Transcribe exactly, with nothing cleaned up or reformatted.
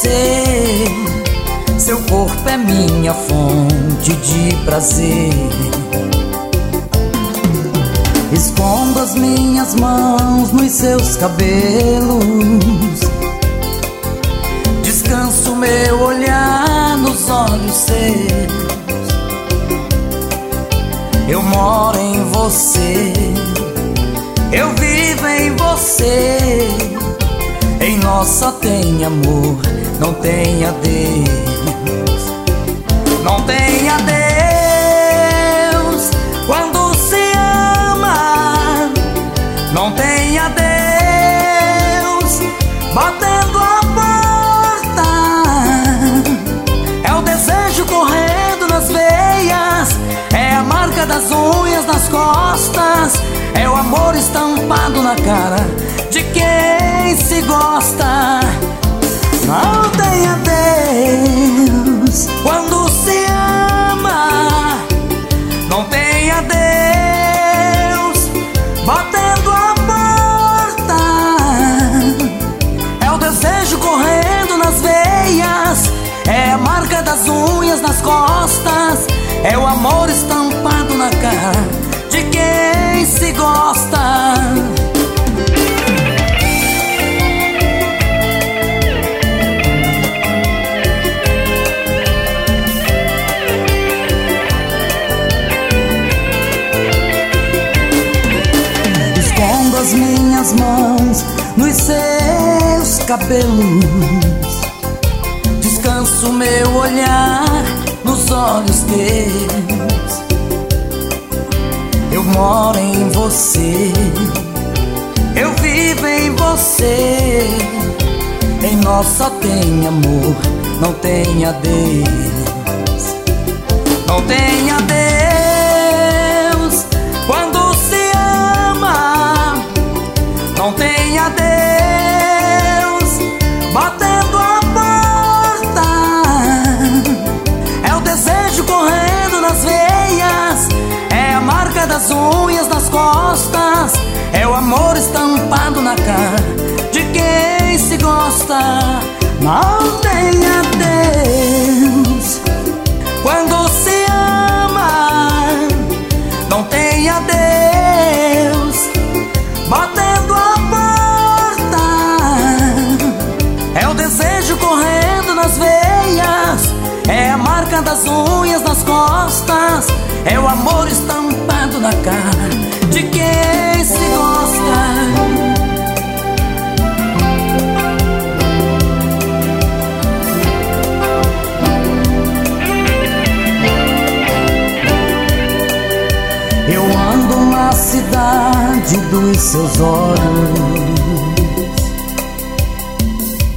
você. Seu corpo é minha fonte de prazer. Escondo as minhas mãos nos seus cabelos, descanso meu olhar nos olhos seus. Eu moro em você, eu vivo em você. Em nós só tem amor, não tem adeus. Não tem adeus quando se ama. Não tem adeus batendo a porta. É o desejo correndo nas veias, é a marca das unhas nas costas, é o amor estampado na cara de quem se gosta. Não tem adeus quando se ama. Não tem adeus batendo a porta. É o desejo correndo nas veias, é a marca das unhas nas costas, é o amor estampado na cara de quem se gosta. Escondo as minhas mãos nos seus cabelos, descanso meu olhar nos olhos teus. Eu moro em você, eu vivo em você. Em nós só tem amor, não tem adeus. Não tem adeus quando se ama. Não tem adeus batendo a porta. É o desejo correndo nas veias, é a marca das unhas nas costas, é o amor estampado na cara de quem se gosta. Não tem adeus quando se ama. Não tem adeus batendo a porta. É o desejo correndo nas veias, é a marca das unhas nas costas, é o amor estampado na cara de quem se gosta. Eu ando na cidade dos seus olhos,